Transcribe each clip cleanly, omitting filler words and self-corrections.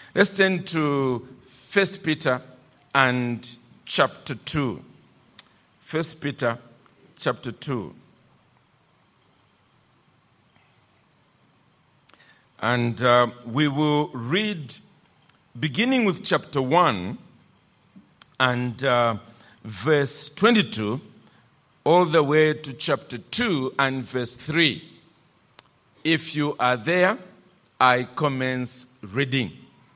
Let's turn to 1 Peter and chapter 2. 1 Peter chapter 2. And we will read beginning with chapter 1 and verse 22 all the way to chapter 2 and verse 3. If you are there, I commence reading.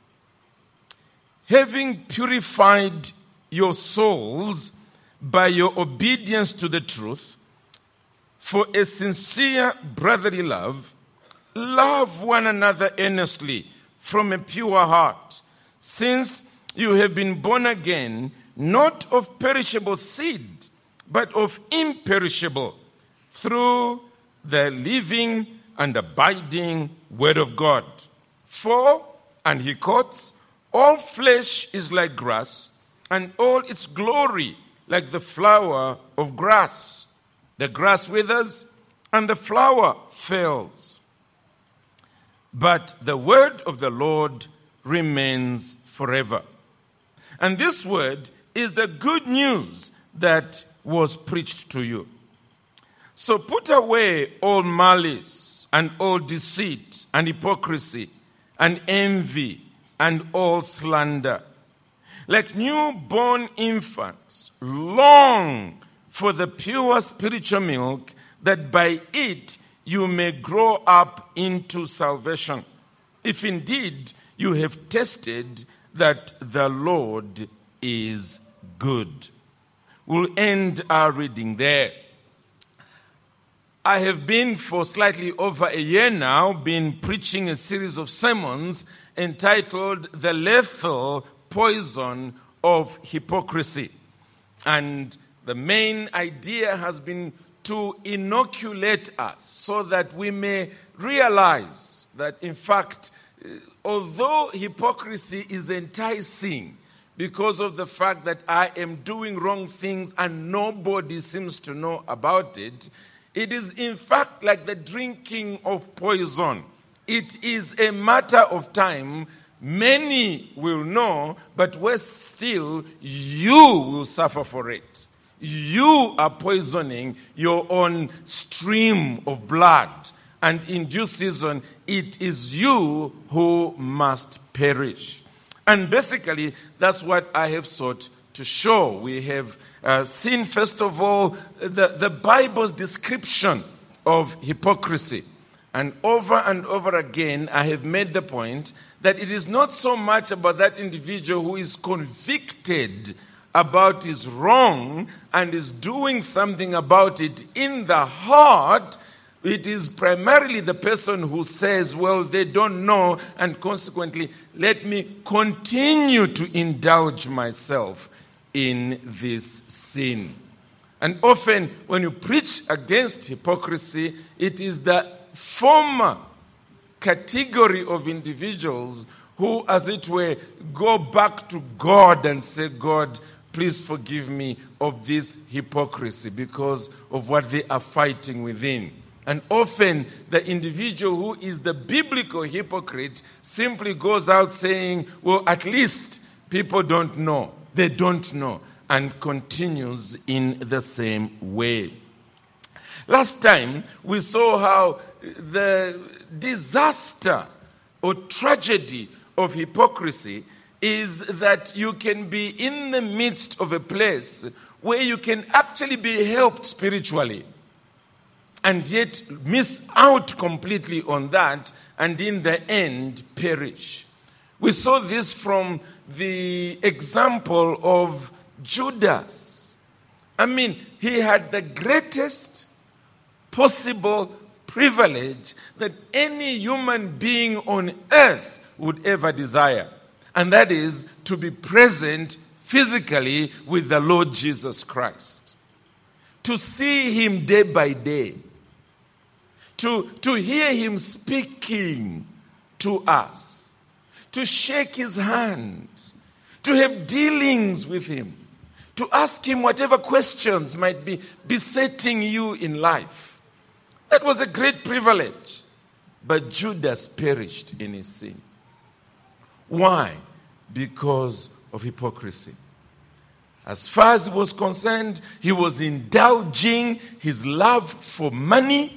Having purified your souls by your obedience to the truth, for a sincere brotherly love, love one another earnestly from a pure heart, since you have been born again, not of perishable seed, but of imperishable, through the living and abiding word of God. For, and he quotes, all flesh is like grass, and all its glory like the flower of grass. The grass withers, and the flower fails. But the word of the Lord remains forever. And this word is the good news that was preached to you. So put away all malice and all deceit and hypocrisy and envy and all slander. Like newborn infants, long for the pure spiritual milk, that by it you may grow up into salvation, if indeed you have tasted that the Lord is good. We'll end our reading there. I have been for slightly over a year now preaching a series of sermons entitled The Lethal Poison of Hypocrisy. And the main idea has been to inoculate us so that we may realize that, in fact, although hypocrisy is enticing because of the fact that I am doing wrong things and nobody seems to know about it, it is in fact like the drinking of poison. It is a matter of time. Many will know, but worse still, you will suffer for it. You are poisoning your own stream of blood. And in due season, it is you who must perish. And basically, that's what I have sought to show. We have seen, first of all, the Bible's description of hypocrisy. And over again, I have made the point that it is not so much about that individual who is convicted about his wrong and is doing something about it in the heart. It is primarily the person who says, well, they don't know, and consequently, let me continue to indulge myself in this sin. And often, when you preach against hypocrisy, it is the former category of individuals who, as it were, go back to God and say, God, please forgive me of this hypocrisy because of what they are fighting within. And often the individual who is the biblical hypocrite simply goes out saying, well, at least people don't know. They don't know. And continues in the same way. Last time we saw how the disaster or tragedy of hypocrisy is that you can be in the midst of a place where you can actually be helped spiritually and yet miss out completely on that and in the end perish. We saw this from the example of Judas. I mean, he had the greatest possible privilege that any human being on earth would ever desire. And that is to be present physically with the Lord Jesus Christ. To see him day by day. To hear him speaking to us. To shake his hand. To have dealings with him. To ask him whatever questions might be besetting you in life. That was a great privilege. But Judas perished in his sin. Why? Because of hypocrisy. As far as he was concerned, he was indulging his love for money,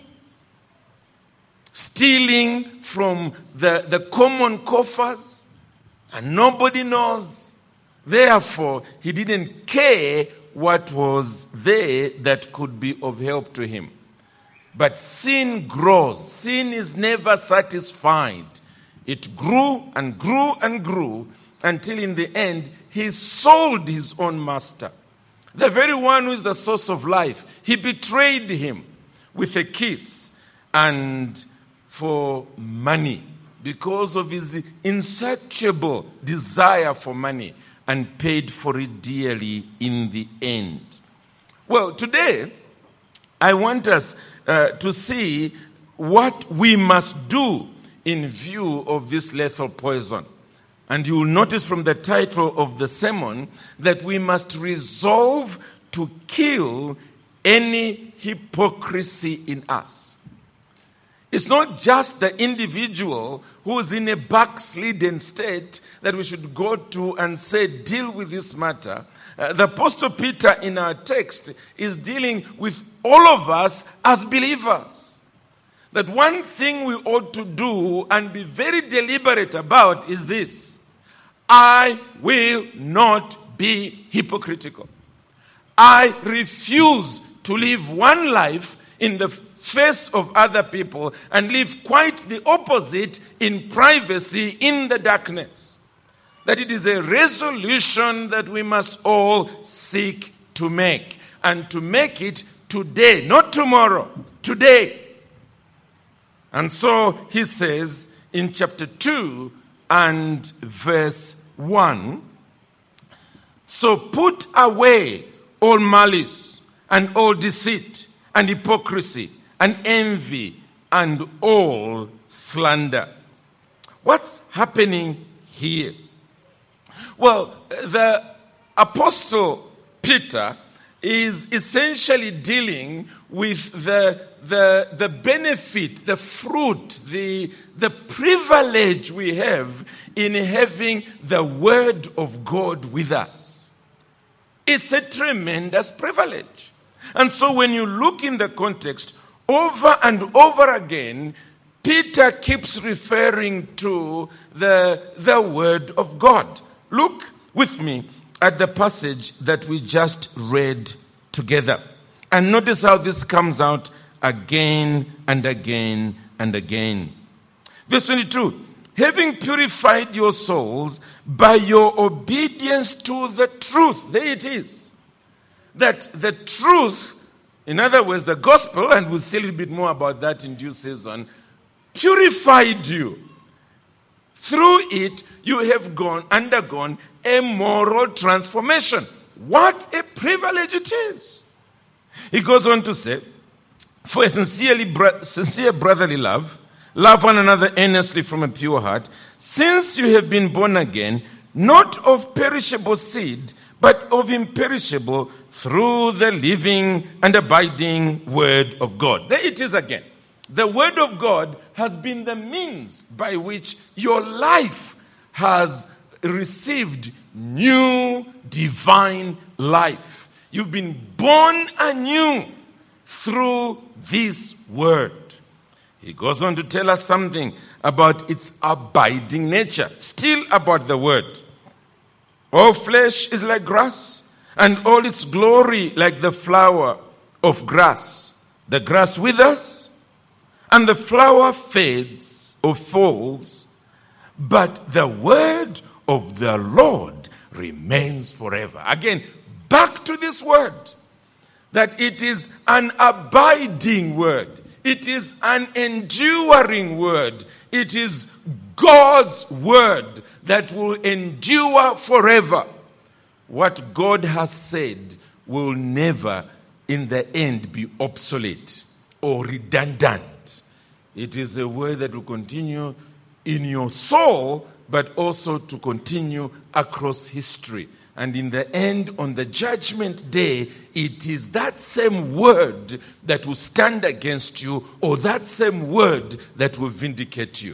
stealing from the common coffers, and nobody knows. Therefore, he didn't care what was there that could be of help to him. But sin grows. Sin is never satisfied. It grew and grew and grew until in the end, he sold his own master. The very one who is the source of life. He betrayed him with a kiss and for money because of his insatiable desire for money, and paid for it dearly in the end. Well, today, I want us to see what we must do in view of this lethal poison. And you will notice from the title of the sermon that we must resolve to kill any hypocrisy in us. It's not just the individual who is in a backslidden state that we should go to and say, deal with this matter. The Apostle Peter in our text is dealing with all of us as believers. That one thing we ought to do and be very deliberate about is this: I will not be hypocritical. I refuse to live one life in the face of other people and live quite the opposite in privacy in the darkness. That it is a resolution that we must all seek to make, and to make it today, not tomorrow, today. And so he says in chapter 2 and verse 1, so put away all malice and all deceit and hypocrisy and envy and all slander. What's happening here? Well, the Apostle Peter is essentially dealing with the benefit, the fruit, the privilege we have in having the Word of God with us. It's a tremendous privilege. And so when you look in the context, over and over again, Peter keeps referring to the Word of God. Look with me at the passage that we just read together. And notice how this comes out again and again and again. Verse 22, having purified your souls by your obedience to the truth. There it is. That the truth, in other words, the gospel, and we'll see a little bit more about that in due season, purified you. Through it, you have undergone a moral transformation. What a privilege it is. He goes on to say, for a sincere brotherly love, love one another earnestly from a pure heart, since you have been born again, not of perishable seed, but of imperishable, through the living and abiding Word of God. There it is again. The Word of God has been the means by which your life has received new divine life. You've been born anew through this Word. He goes on to tell us something about its abiding nature, still about the Word. All flesh is like grass, and all its glory like the flower of grass. The grass withers, and the flower fades or falls, but the word of the Lord remains forever. Again, back to this word, that it is an abiding word. It is an enduring word. It is God's word that will endure forever. What God has said will never, in the end, be obsolete or redundant. It is a word that will continue in your soul, but also to continue across history. And in the end, on the judgment day, it is that same word that will stand against you, or that same word that will vindicate you.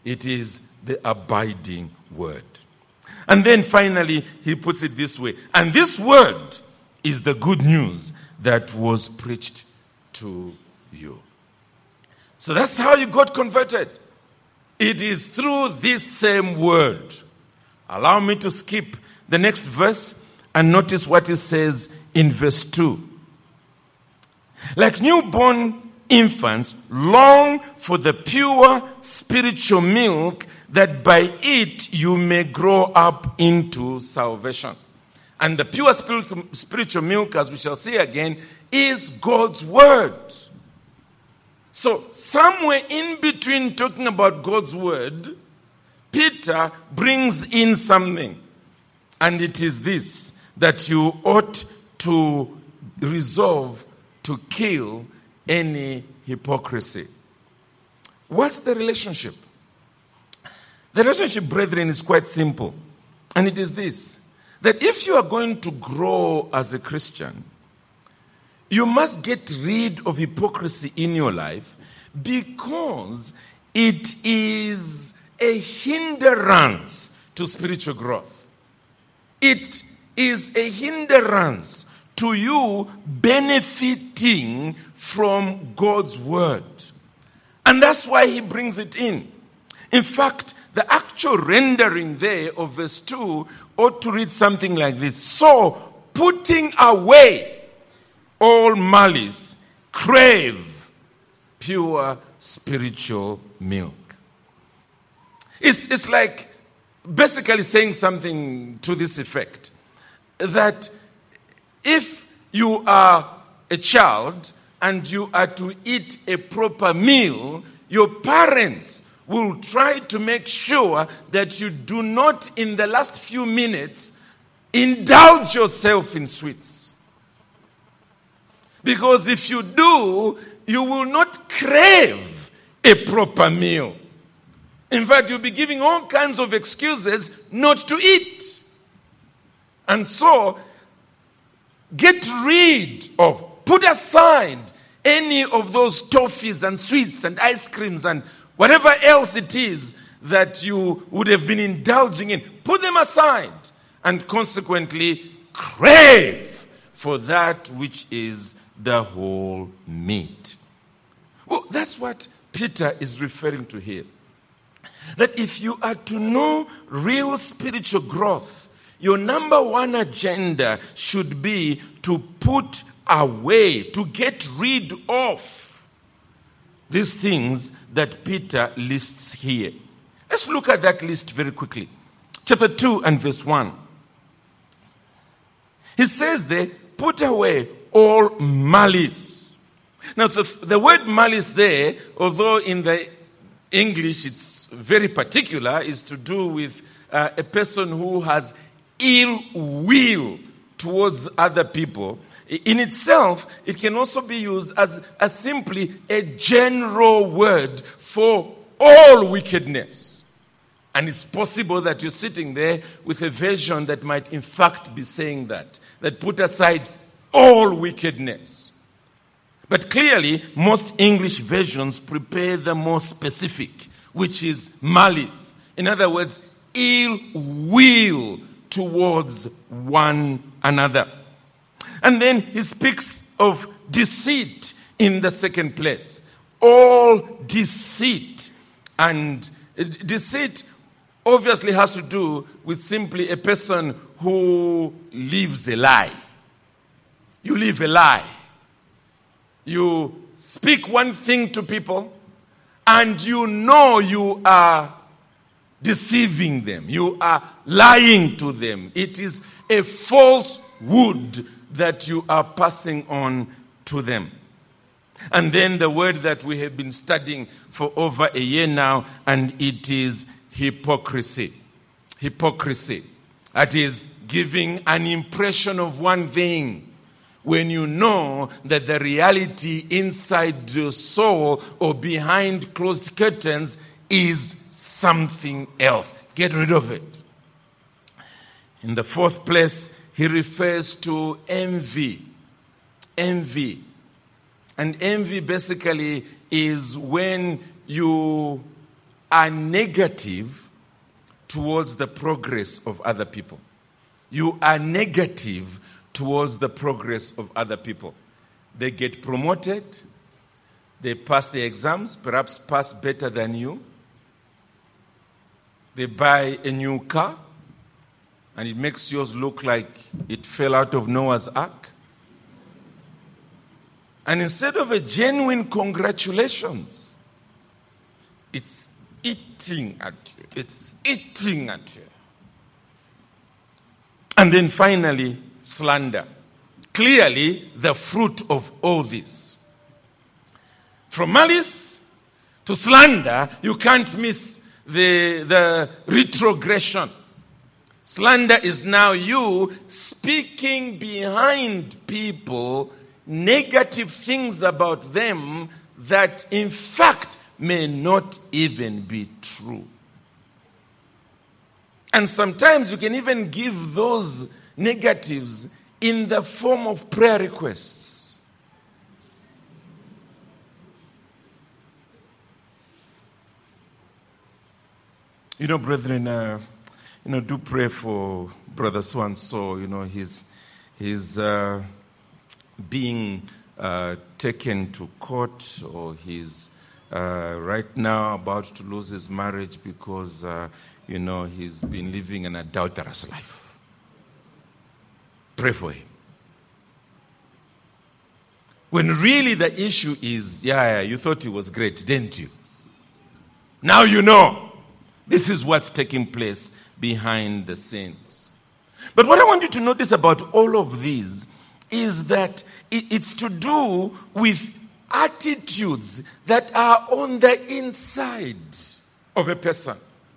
It is the abiding word. And then finally, he puts it this way. And this word is the good news that was preached to you. So that's how you got converted. It is through this same word. Allow me to skip the next verse and notice what it says in verse 2. Like newborn infants, long for the pure spiritual milk, that by it you may grow up into salvation. And the pure spiritual milk, as we shall see again, is God's word. So somewhere in between talking about God's word, Peter brings in something. And it is this, that you ought to resolve to kill any hypocrisy. What's the relationship? The relationship, brethren, is quite simple. And it is this, that if you are going to grow as a Christian, you must get rid of hypocrisy in your life, because it is a hindrance to spiritual growth. It is a hindrance to you benefiting from God's word. And that's why he brings it in. In fact, the actual rendering there of verse 2 ought to read something like this. So, putting away all malice, crave pure spiritual milk. It's like basically saying something to this effect, that if you are a child and you are to eat a proper meal, your parents will try to make sure that you do not, in the last few minutes, indulge yourself in sweets. Because if you do, you will not crave a proper meal. In fact, you'll be giving all kinds of excuses not to eat. And so, get rid of, put aside any of those toffees and sweets and ice creams and whatever else it is that you would have been indulging in. Put them aside and consequently crave for that which is the whole meat. Well, that's what Peter is referring to here. That if you are to know real spiritual growth, your number one agenda should be to put away, to get rid of these things that Peter lists here. Let's look at that list very quickly. Chapter 2 and verse 1. He says there, put away all malice. Now, the word malice there, although in the English it's very particular, is to do with a person who has ill will towards other people. In itself, it can also be used as simply a general word for all wickedness. And it's possible that you're sitting there with a version that might in fact be saying that put aside all wickedness. But clearly, most English versions prepare the more specific, which is malice. In other words, ill will towards one another. And then he speaks of deceit in the second place. All deceit. And deceit obviously has to do with simply a person who lives a lie. You live a lie. You speak one thing to people, and you know you are deceiving them. You are lying to them. It is a falsehood that you are passing on to them. And then the word that we have been studying for over a year now, and it is hypocrisy. Hypocrisy. That is giving an impression of one thing when you know that the reality inside your soul or behind closed curtains is something else. Get rid of it. In the fourth place, he refers to envy. Envy. And envy basically is when you are negative towards the progress of other people. You are negative towards the progress of other people. They get promoted, they pass the exams, perhaps pass better than you. They buy a new car, and it makes yours look like it fell out of Noah's Ark. And instead of a genuine congratulations, it's eating at you. It's eating at you. And then finally, slander. Clearly, the fruit of all this. From malice to slander, you can't miss the retrogression. Slander is now you speaking behind people negative things about them that in fact may not even be true. And sometimes you can even give those negatives in the form of prayer requests. You know, brethren, do pray for Brother so-and-so. He's being taken to court, or he's right now about to lose his marriage because, he's been living an adulterous life. Pray for him. When really the issue is, you thought he was great, didn't you? Now you know. This is what's taking place behind the scenes. But what I want you to notice about all of these is that it's to do with attitudes that are on the inside of a person.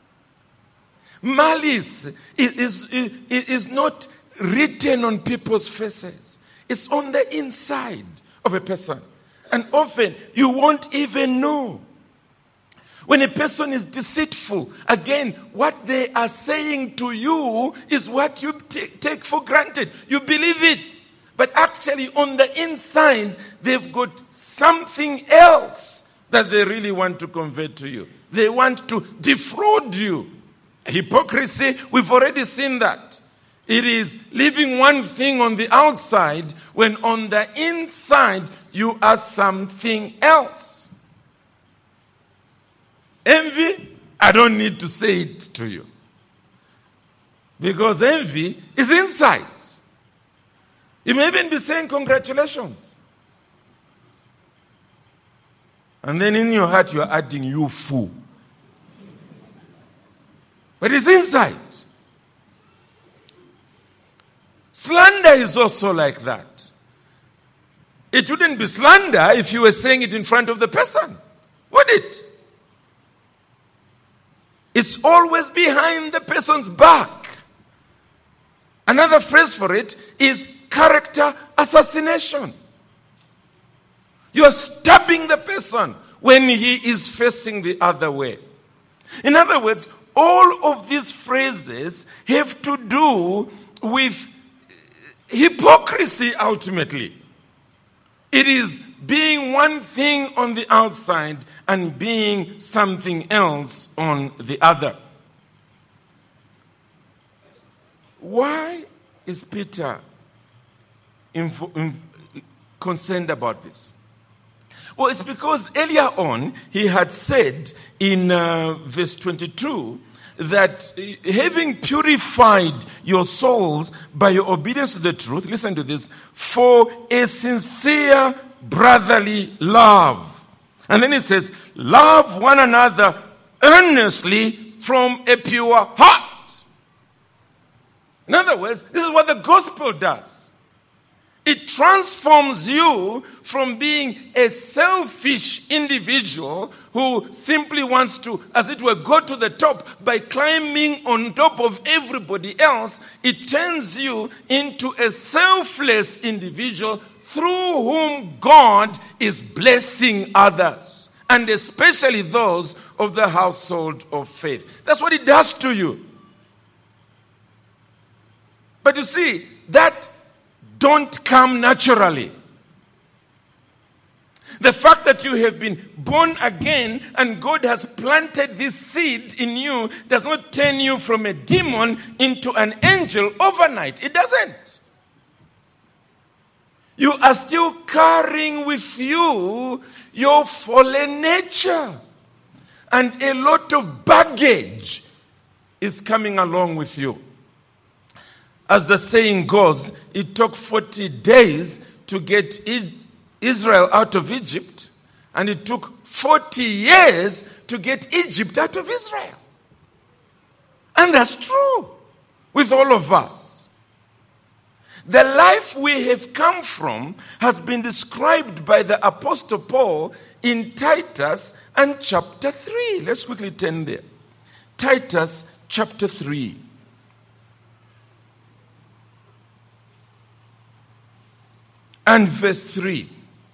Malice is not written on people's faces. It's on the inside of a person. And often you won't even know. When a person is deceitful, again, what they are saying to you is what you take for granted. You believe it. But actually, on the inside, they've got something else that they really want to convey to you. They want to defraud you. Hypocrisy, we've already seen that. It is living one thing on the outside when on the inside you are something else. Envy, I don't need to say it to you. Because envy is inside. You may even be saying congratulations. And then in your heart you are adding, you fool. But it's inside. Slander is also like that. It wouldn't be slander if you were saying it in front of the person, would it? It's always behind the person's back. Another phrase for it is character assassination. You are stabbing the person when he is facing the other way. In other words, all of these phrases have to do with hypocrisy ultimately. It is being one thing on the outside and being something else on the other. Why is Peter concerned about this? Well, it's because earlier on he had said in verse 22 that having purified your souls by your obedience to the truth, listen to this, for a sincere brotherly love. And then it says, love one another earnestly from a pure heart. In other words, this is what the gospel does. It transforms you from being a selfish individual who simply wants to, as it were, go to the top by climbing on top of everybody else. It turns you into a selfless individual through whom God is blessing others, and especially those of the household of faith. That's what it does to you. But you see, that don't come naturally. The fact that you have been born again and God has planted this seed in you does not turn you from a demon into an angel overnight. It doesn't. You are still carrying with you your fallen nature. And a lot of baggage is coming along with you. As the saying goes, it took 40 days to get Israel out of Egypt, and it took 40 years to get Egypt out of Israel. And that's true with all of us. The life we have come from has been described by the Apostle Paul in Titus and chapter 3. Let's quickly turn there. Titus chapter 3. And verse 3.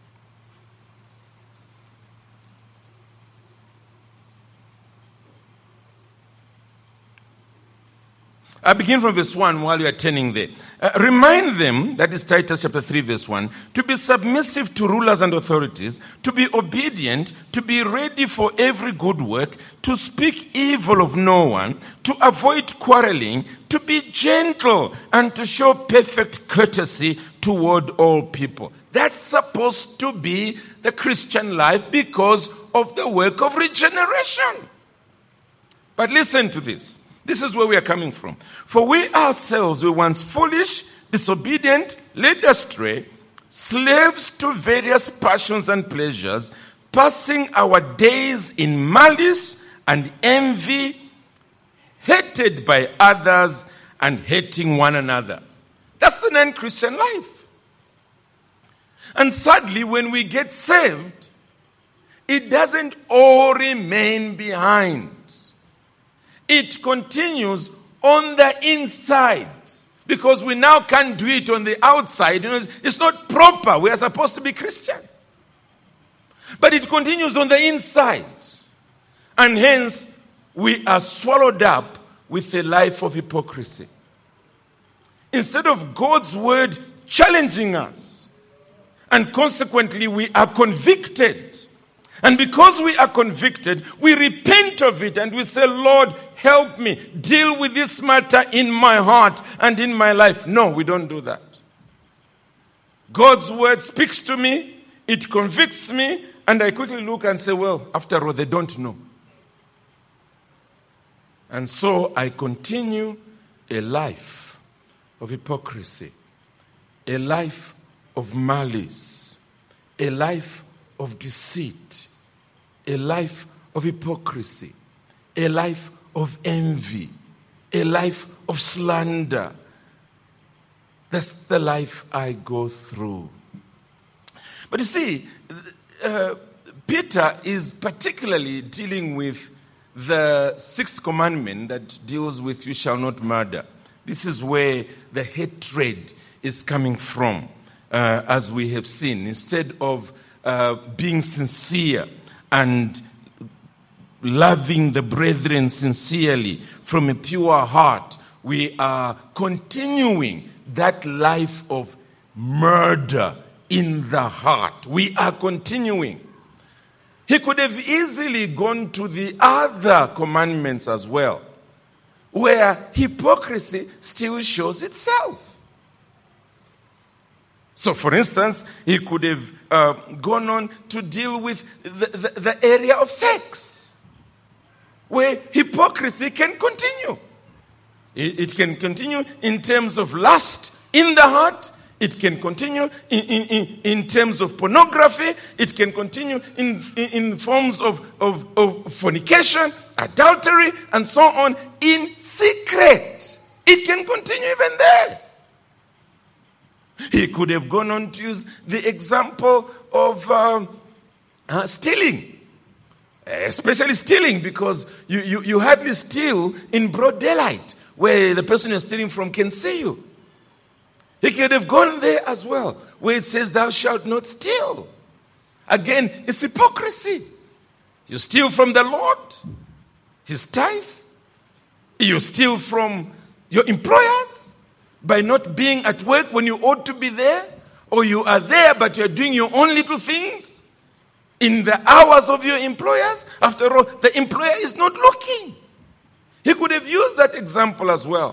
I begin from verse 1 while you are turning there. Remind them, that is Titus chapter 3 verse 1, to be submissive to rulers and authorities, to be obedient, to be ready for every good work, to speak evil of no one, to avoid quarreling, to be gentle, and to show perfect courtesy toward all people. That's supposed to be the Christian life because of the work of regeneration. But listen to this. This is where we are coming from. For we ourselves were once foolish, disobedient, led astray, slaves to various passions and pleasures, passing our days in malice and envy, hated by others and hating one another. That's the non-Christian life. And sadly, when we get saved, it doesn't all remain behind. It continues on the inside. Because we now can't do it on the outside. It's not proper. We are supposed to be Christian. But it continues on the inside. And hence, we are swallowed up with a life of hypocrisy. Instead of God's word challenging us, and consequently we are convicted. And because we are convicted, we repent of it and we say, Lord, help me. Deal with this matter in my heart and in my life. No, we don't do that. God's word speaks to me, it convicts me, and I quickly look and say, well, after all, they don't know. And so I continue a life of hypocrisy, a life of malice, a life of deceit, a life of hypocrisy, a life of envy, a life of slander. That's the life I go through. But you see, Peter is particularly dealing with the sixth commandment that deals with you shall not murder. This is where the hatred is coming from, as we have seen. Instead of being sincere and loving the brethren sincerely from a pure heart, we are continuing that life of murder in the heart. We are continuing. He could have easily gone to the other commandments as well, where hypocrisy still shows itself. So, for instance, he could have gone on to deal with the area of sex, where hypocrisy can continue. It can continue in terms of lust in the heart. It can continue in terms of pornography. It can continue in forms of fornication, adultery, and so on, in secret. It can continue even there. He could have gone on to use the example of stealing. Especially stealing, because you hardly steal in broad daylight, where the person you're stealing from can see you. He could have gone there as well, where it says, thou shalt not steal. Again, it's hypocrisy. You steal from the Lord, his tithe. You steal from your employers by not being at work when you ought to be there. Or you are there, but you're doing your own little things. in the hours of your employers. After all, the employer is not looking. He could have used that example as well.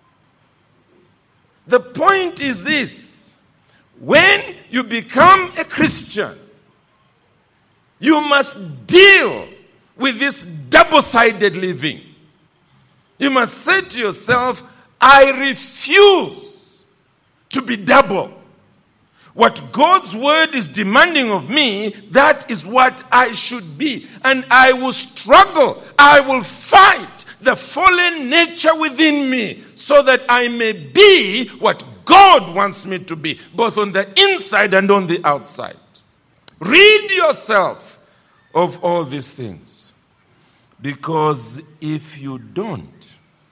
The point is this: when you become a Christian, you must deal with this double-sided living. You must say to yourself, I refuse to be double. What God's word is demanding of me, that is what I should be. And I will struggle. I will fight the fallen nature within me so that I may be what God wants me to be, both on the inside and on the outside. Rid yourself of all these things. Because if you don't,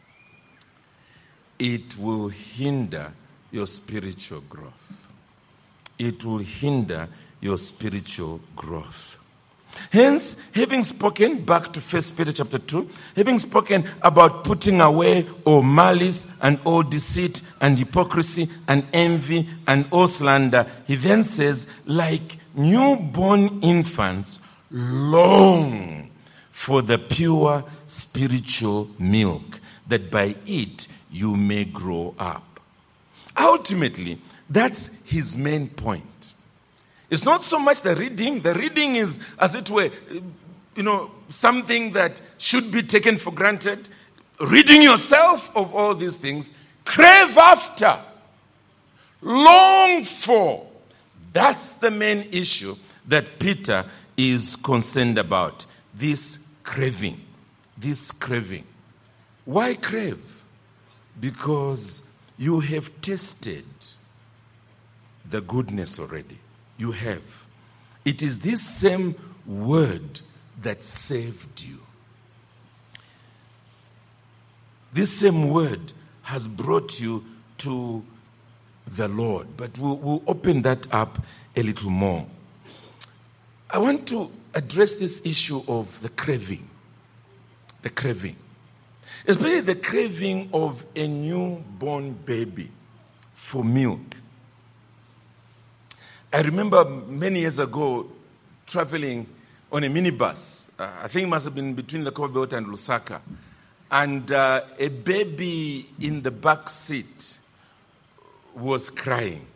it will hinder your spiritual growth. It will hinder your spiritual growth. Hence, having spoken, back to 1 Peter chapter 2, having spoken about putting away all malice and all deceit and hypocrisy and envy and all slander, he then says, like newborn infants, long for the pure spiritual milk, that by it you may grow up. Ultimately, that's his main point. It's not so much the reading. The reading is, as it were, something that should be taken for granted. Reading yourself of all these things, crave after, long for. That's the main issue that Peter is concerned about. This craving. This craving. Why crave? Because you have tasted the goodness already. You have. It is this same word that saved you. This same word has brought you to the Lord. But we'll open that up a little more. I want to address this issue of the craving. The craving. Especially the craving of a newborn baby for milk. I remember many years ago traveling on a minibus. I think it must have been between the Copperbelt and Lusaka. And a baby in the back seat was crying.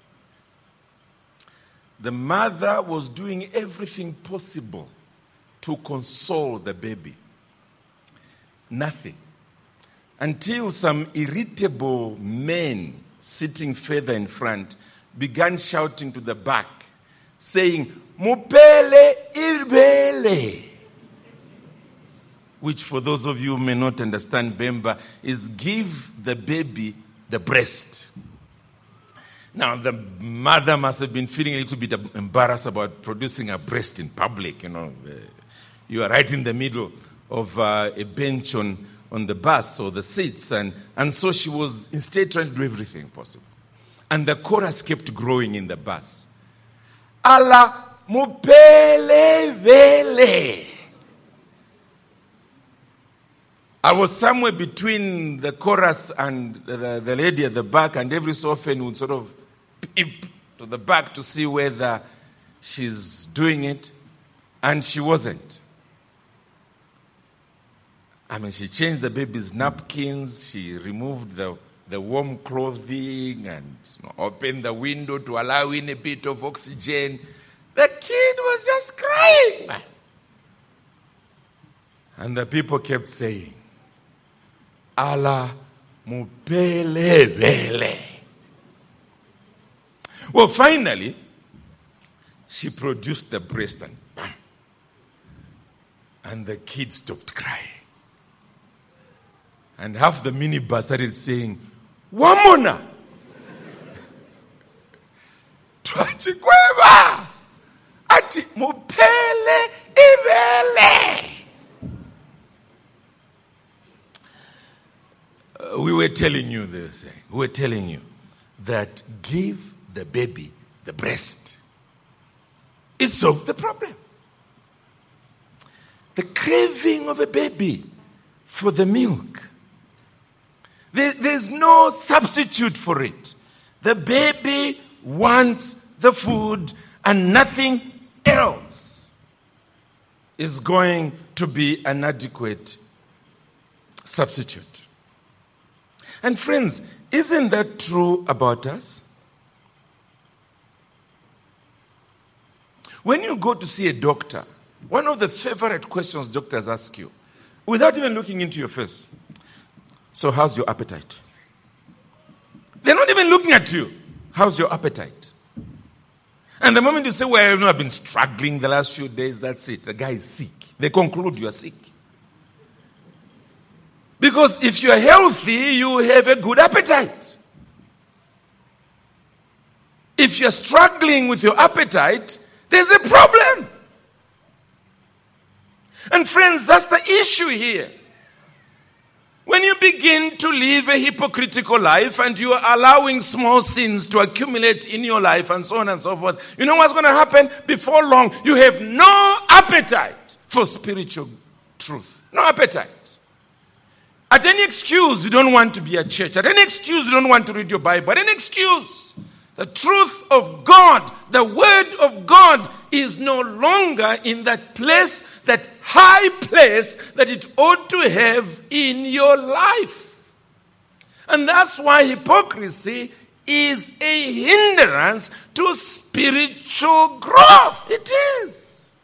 The mother was doing everything possible to console the baby. Nothing. Until some irritable men sitting further in front began shouting to the back, saying, Mupele ibele. Which, for those of you who may not understand Bemba, is give the baby the breast. Now, the mother must have been feeling a little bit embarrassed about producing a breast in public. You are right in the middle of a bench on the bus or the seats. And so she was instead trying to do everything possible. And the chorus kept growing in the bus. Ala mupele vele. I was somewhere between the chorus and the lady at the back, and every so often would sort of peep to the back to see whether she's doing it, and she wasn't. She changed the baby's napkins, she removed the warm clothing and opened the window to allow in a bit of oxygen. The kid was just crying, man. And the people kept saying, Ala mupele vele. Well, finally, she produced the breast and bam. And the kid stopped crying. And half the minibus started saying, Wamona! Twachikweva! Ati mupele ivele! We were telling you, they were saying, that give the baby the breast. It solved the problem. The craving of a baby for the milk. There's no substitute for it. The baby wants the food and nothing else. is going to be an adequate substitute. And friends, isn't that true about us? When you go to see a doctor, one of the favorite questions doctors ask you, without even looking into your face, so how's your appetite? They're not even looking at you. How's your appetite? And the moment you say, well, I've been struggling the last few days, that's it. The guy is sick. They conclude you are sick. Because if you're healthy, you have a good appetite. If you're struggling with your appetite, there's a problem. And friends, that's the issue here. When you begin to live a hypocritical life and you are allowing small sins to accumulate in your life and so on and so forth, you know what's going to happen? Before long, you have no appetite for spiritual truth. No appetite. At any excuse, you don't want to be at church. At any excuse, you don't want to read your Bible. At any excuse, the truth of God, the Word of God is no longer in that place, that high place that it ought to have in your life. And that's why hypocrisy is a hindrance to spiritual growth. It is.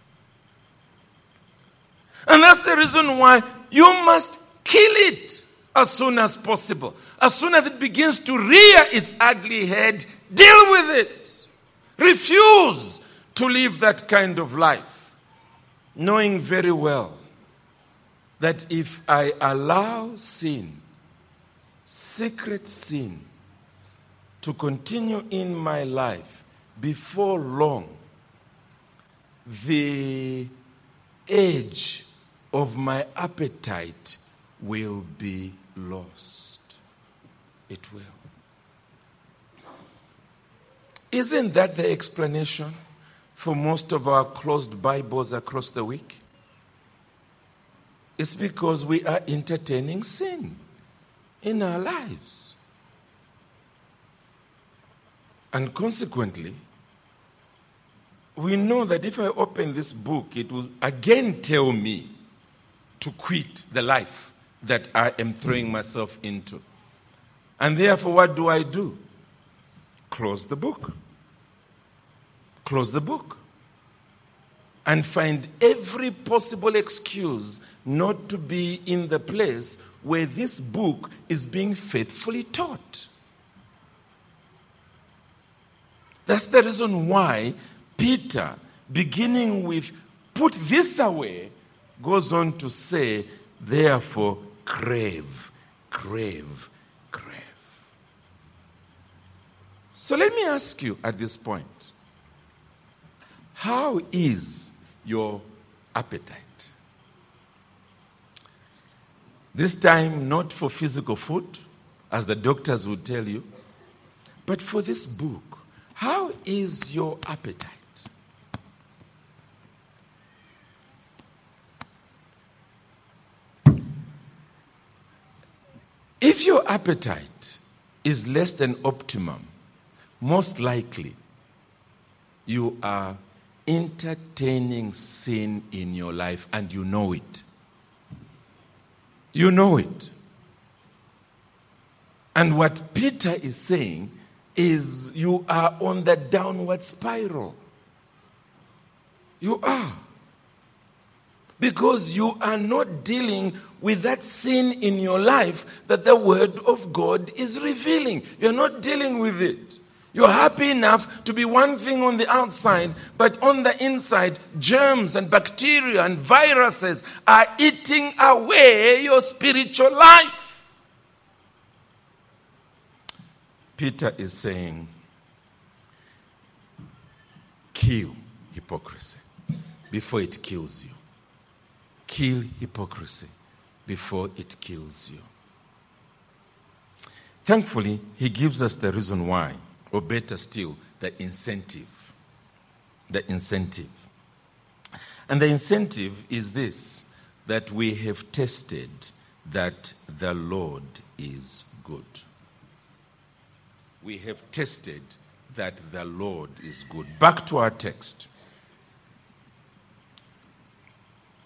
And that's the reason why you must kill it as soon as possible. As soon as it begins to rear its ugly head, deal with it. Refuse to live that kind of life, knowing very well that if I allow sin, secret sin, to continue in my life, before long, the edge of my appetite will be lost. It will. Isn't that the explanation for most of our closed Bibles across the week? It's because we are entertaining sin in our lives. And consequently, we know that if I open this book, it will again tell me to quit the life that I am throwing myself into. And therefore, what do? Close the book. Close the book. And find every possible excuse not to be in the place where this book is being faithfully taught. That's the reason why Peter, beginning with put this away, goes on to say, therefore, crave. So let me ask you at this point, how is your appetite? This time, not for physical food, as the doctors would tell you, but for this book. How is your appetite? If your appetite is less than optimum, most likely you are entertaining sin in your life and you know it. You know it. And what Peter is saying is you are on the downward spiral. You are. Because you are not dealing with that sin in your life that the Word of God is revealing. You're not dealing with it. You're happy enough to be one thing on the outside, but on the inside, germs and bacteria and viruses are eating away your spiritual life. Peter is saying, kill hypocrisy before it kills you. Kill hypocrisy before it kills you. Thankfully, he gives us the reason why, or better still, the incentive. The incentive. And the incentive is this, that we have tested that the Lord is good. We have tested that the Lord is good. Back to our text.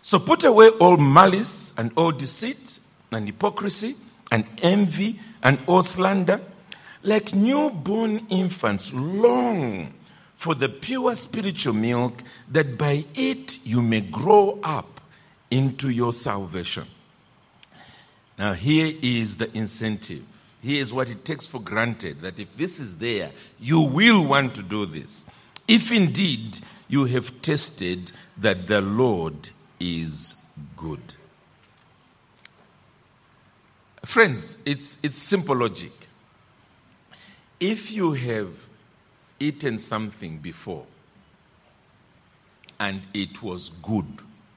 So put away all malice and all deceit and hypocrisy and envy and all slander. Like newborn infants, long for the pure spiritual milk, that by it you may grow up into your salvation. Now here is the incentive. Here is what it takes for granted, that if this is there, you will want to do this. If indeed you have tested that the Lord is good. Friends, it's simple logic. If you have eaten something before and it was good,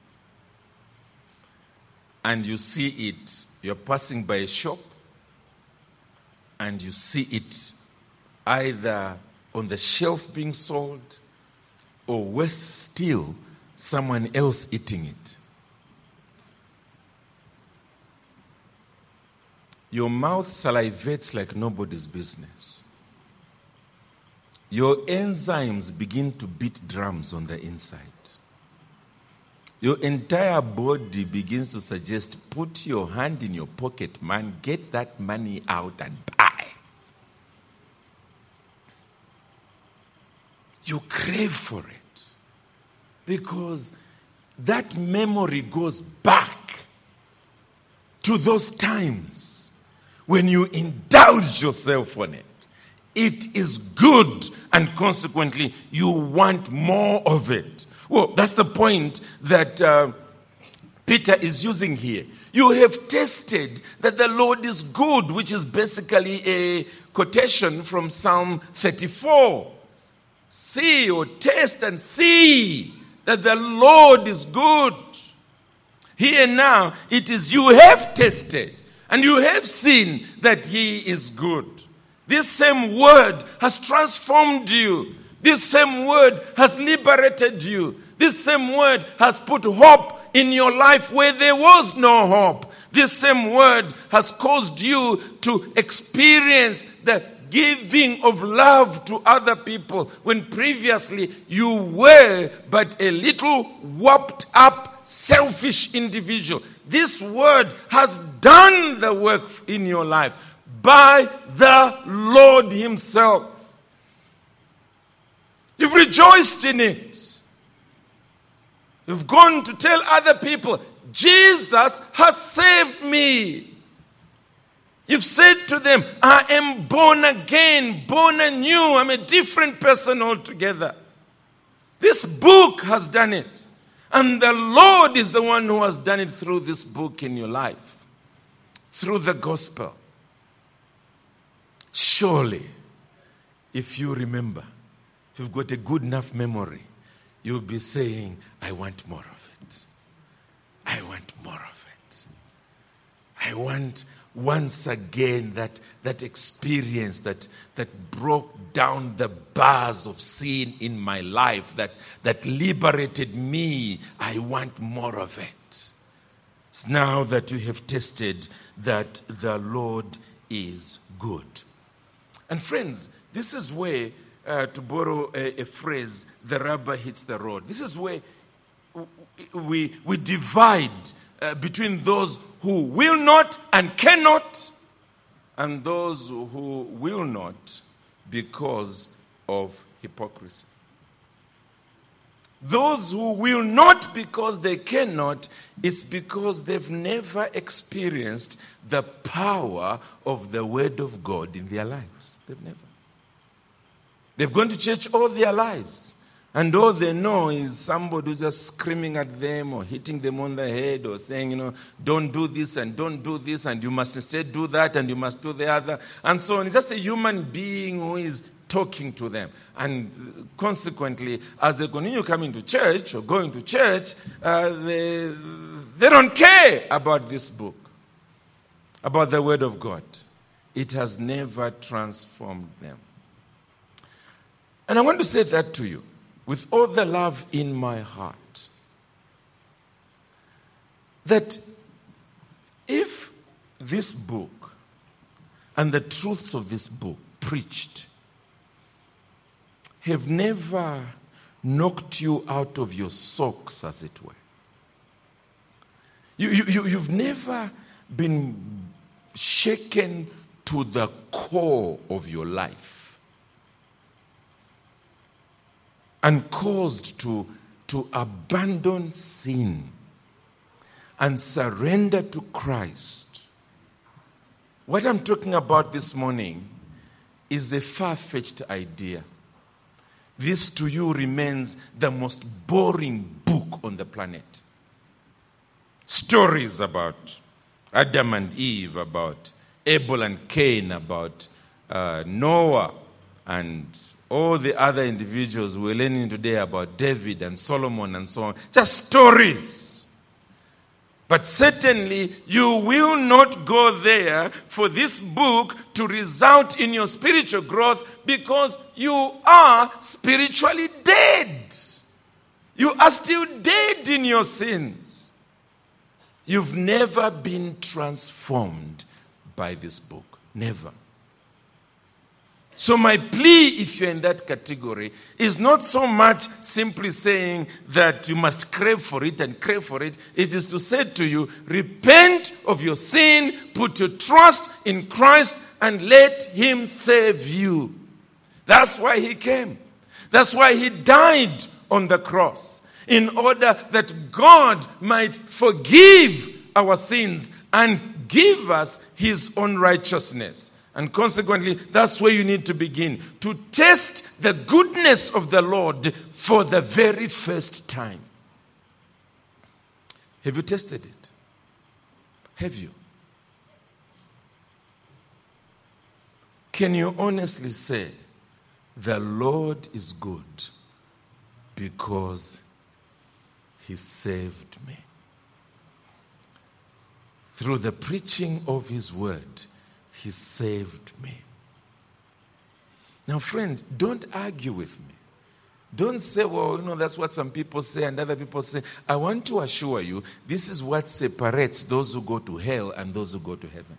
and you see it, you're passing by a shop and you see it either on the shelf being sold, or worse still, someone else eating it. Your mouth salivates like nobody's business. Your enzymes begin to beat drums on the inside. Your entire body begins to suggest, put your hand in your pocket, man, get that money out and buy. You crave for it because that memory goes back to those times when you indulge yourself on it. It is good, and consequently, you want more of it. Well, that's the point that Peter is using here. You have tested that the Lord is good, which is basically a quotation from Psalm 34. See or taste and see that the Lord is good. Here now, it is you have tested and you have seen that He is good. This same word has transformed you. This same word has liberated you. This same word has put hope in your life where there was no hope. This same word has caused you to experience the giving of love to other people when previously you were but a little warped up, selfish individual. This word has done the work in your life by the Lord Himself. You've rejoiced in it. You've gone to tell other people, Jesus has saved me. You've said to them, I am born again, born anew. I'm a different person altogether. This book has done it. And the Lord is the one who has done it through this book in your life, through the gospel. Surely, if you remember, if you've got a good enough memory, you'll be saying, I want more of it. I want more of it. I want once again that experience that broke down the bars of sin in my life, that liberated me. I want more of it. It's now that you have tested that the Lord is good. And friends, this is where, to borrow a phrase, the rubber hits the road. This is where we divide between those who will not and cannot, and those who will not because of hypocrisy. Those who will not because they cannot, it's because they've never experienced the power of the Word of God in their lives. They've never. They've gone to church all their lives, and all they know is somebody who's just screaming at them or hitting them on the head or saying, don't do this and don't do this and you must instead do that and you must do the other and so on. It's just a human being who is talking to them. And consequently, as they continue coming to church or going to church, they don't care about this book, about the Word of God. It has never transformed them. And I want to say that to you with all the love in my heart, that if this book and the truths of this book preached have never knocked you out of your socks, as it were, You've never been shaken to the core of your life and caused to abandon sin and surrender to Christ. What I'm talking about this morning is a far-fetched idea. This to you remains the most boring book on the planet. Stories about Adam and Eve, about Abel and Cain, about Noah and all the other individuals we're learning today about David and Solomon and so on. Just stories. But certainly you will not go there for this book to result in your spiritual growth, because you are spiritually dead. You are still dead in your sins. You've never been transformed by this book. Never. So my plea, if you're in that category, is not so much simply saying that you must crave for it and crave for it. It is to say to you, repent of your sin, put your trust in Christ, and let him save you. That's why he came. That's why he died on the cross, in order that God might forgive our sins and give us his own righteousness. And consequently, that's where you need to begin, to test the goodness of the Lord for the very first time. Have you tested it? Have you? Can you honestly say, the Lord is good because he saved me? Through the preaching of his word, he saved me. Now, friend, don't argue with me. Don't say, well, that's what some people say and other people say. I want to assure you, this is what separates those who go to hell and those who go to heaven.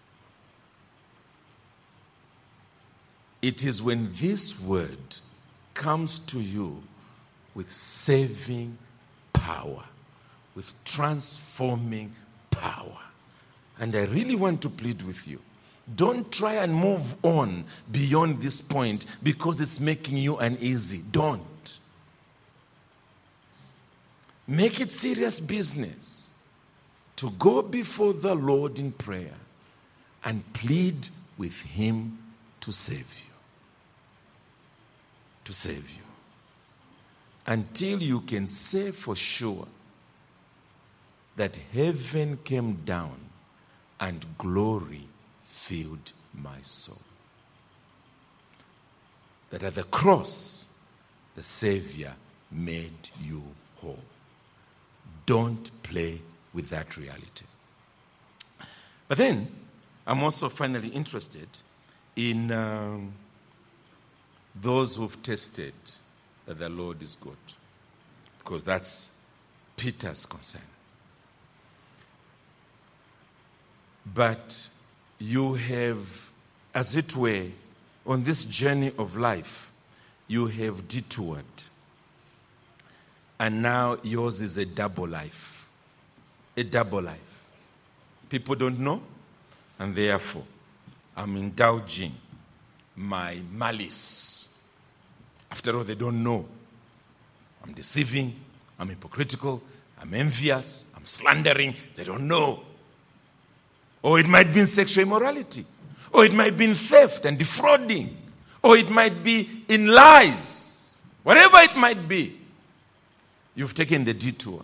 It is when this word comes to you with saving power, with transforming power. And I really want to plead with you. Don't try and move on beyond this point because it's making you uneasy. Don't. Make it serious business to go before the Lord in prayer and plead with him to save you. To save you. Until you can say for sure that heaven came down and glory filled my soul. That at the cross, the Savior made you whole. Don't play with that reality. But then, I'm also finally interested in those who've tested that the Lord is good. Because that's Peter's concern. But you have, as it were, on this journey of life, you have detoured. And now yours is a double life. A double life. People don't know, and therefore, I'm indulging my malice. After all, they don't know. I'm deceiving, I'm hypocritical, I'm envious, I'm slandering. They don't know. Or it might be in sexual immorality. Or it might be in theft and defrauding. Or it might be in lies. Whatever it might be, you've taken the detour.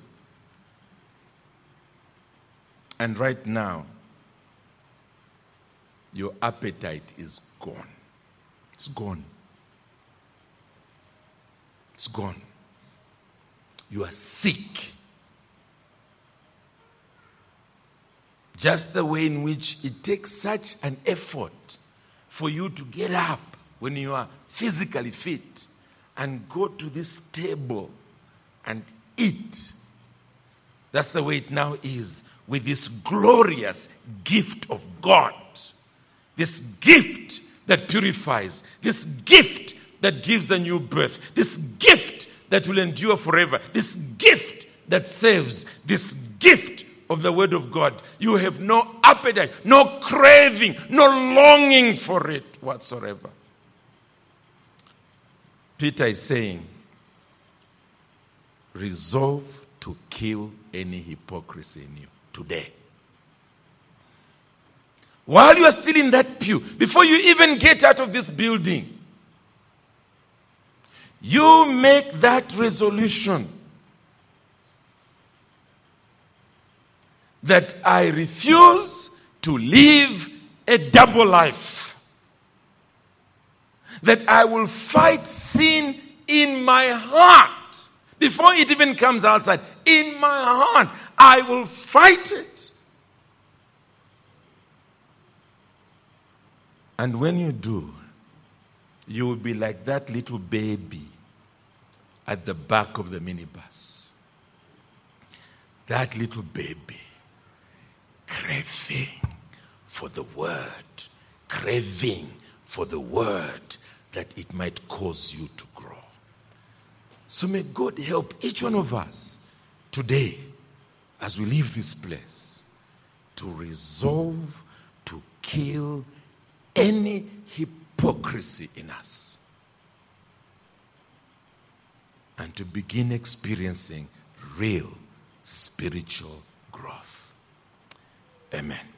And right now, your appetite is gone. It's gone. It's gone. You are sick. Just the way in which it takes such an effort for you to get up when you are physically fit and go to this table and eat. That's the way it now is with this glorious gift of God. This gift that purifies. This gift that gives the new birth. This gift that will endure forever. This gift that saves. This gift of the word of God, you have no appetite, no craving, no longing for it whatsoever. Peter is saying, resolve to kill any hypocrisy in you today. While you are still in that pew, before you even get out of this building, you make that resolution that I refuse to live a double life. That I will fight sin in my heart. Before it even comes outside, in my heart, I will fight it. And when you do, you will be like that little baby at the back of the minibus. That little baby craving for the word, craving for the word that it might cause you to grow. So may God help each one of us today as we leave this place to resolve to kill any hypocrisy in us and to begin experiencing real spiritual growth. Amen.